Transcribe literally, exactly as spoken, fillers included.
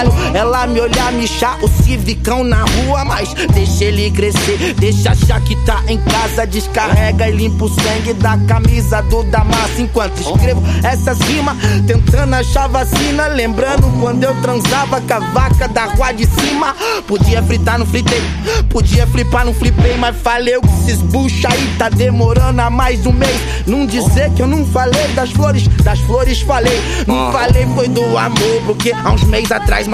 Ela me olhar, me chá o civicão na rua, mas deixa ele crescer, deixa achar que tá em casa. Descarrega e limpa o sangue da camisa do Damasco. Enquanto escrevo essas rimas, tentando achar vacina, lembrando quando eu transava com a vaca da rua de cima. Podia fritar, não fritei, podia flipar, não flipei, mas falei o que esses bucha aí tá demorando há mais de um mês. Não dizer que eu não falei das flores, das flores falei. Não falei foi do amor, porque há uns meses atrás